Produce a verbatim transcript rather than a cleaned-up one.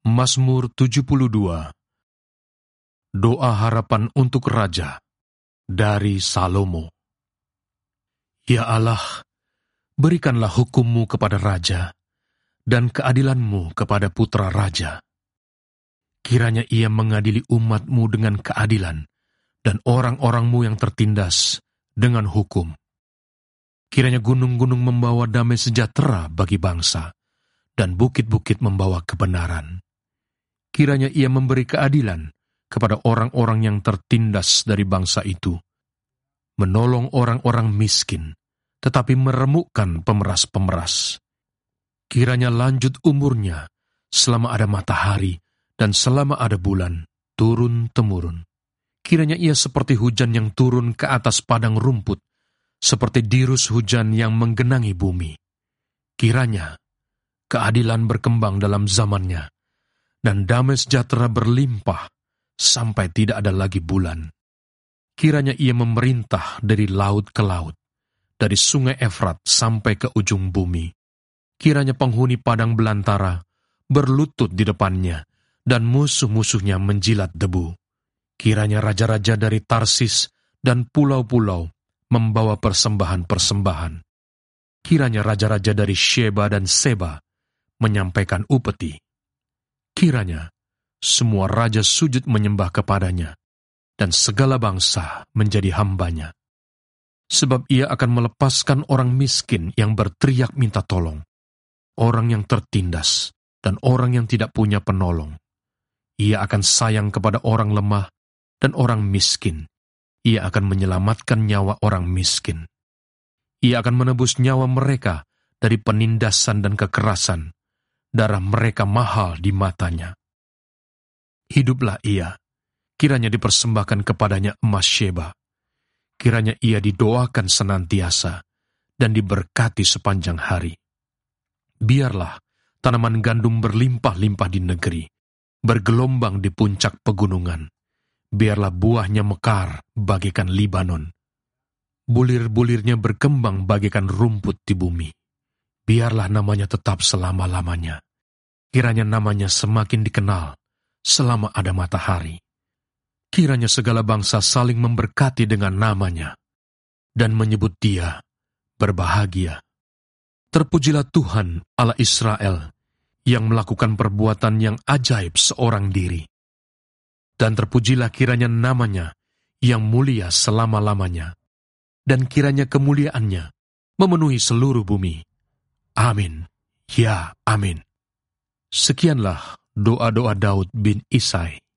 Mazmur tujuh puluh dua. Doa harapan untuk Raja dari Salomo. Ya Allah, berikanlah hukum-Mu kepada Raja, dan keadilan-Mu kepada putra Raja. Kiranya ia mengadili umat-Mu dengan keadilan, dan orang-orang-Mu yang tertindas dengan hukum. Kiranya gunung-gunung membawa damai sejahtera bagi bangsa, dan bukit-bukit membawa kebenaran. Kiranya ia memberi keadilan kepada orang-orang yang tertindas dari bangsa itu, menolong orang-orang miskin, tetapi meremukkan pemeras-pemeras. Kiranya lanjut umurnya selama ada matahari dan selama ada bulan, turun-temurun. Kiranya ia seperti hujan yang turun ke atas padang rumput, seperti dirus hujan yang menggenangi bumi. Kiranya keadilan berkembang dalam zamannya, dan damai sejahtera berlimpah sampai tidak ada lagi bulan. Kiranya ia memerintah dari laut ke laut, dari sungai Efrat sampai ke ujung bumi. Kiranya penghuni padang belantara berlutut di depannya, dan musuh-musuhnya menjilat debu. Kiranya raja-raja dari Tarsis dan pulau-pulau membawa persembahan-persembahan. Kiranya raja-raja dari Sheba dan Seba menyampaikan upeti. Kiranya semua raja sujud menyembah kepadanya, dan segala bangsa menjadi hambanya. Sebab ia akan melepaskan orang miskin yang berteriak minta tolong, orang yang tertindas, dan orang yang tidak punya penolong. Ia akan sayang kepada orang lemah dan orang miskin. Ia akan menyelamatkan nyawa orang miskin. Ia akan menebus nyawa mereka dari penindasan dan kekerasan. Darah mereka mahal di matanya. Hiduplah ia, kiranya dipersembahkan kepadanya emas Sheba. Kiranya ia didoakan senantiasa dan diberkati sepanjang hari. Biarlah tanaman gandum berlimpah-limpah di negeri, bergelombang di puncak pegunungan. Biarlah buahnya mekar bagaikan Libanon. Bulir-bulirnya berkembang bagaikan rumput di bumi. Biarlah namanya tetap selama-lamanya. Kiranya namanya semakin dikenal selama ada matahari. Kiranya segala bangsa saling memberkati dengan namanya, dan menyebut dia berbahagia. Terpujilah Tuhan Allah Israel, yang melakukan perbuatan yang ajaib seorang diri. Dan terpujilah kiranya namanya yang mulia selama-lamanya, dan kiranya kemuliaannya memenuhi seluruh bumi. Amin. Ya, amin. Sekianlah doa-doa Daud bin Isai.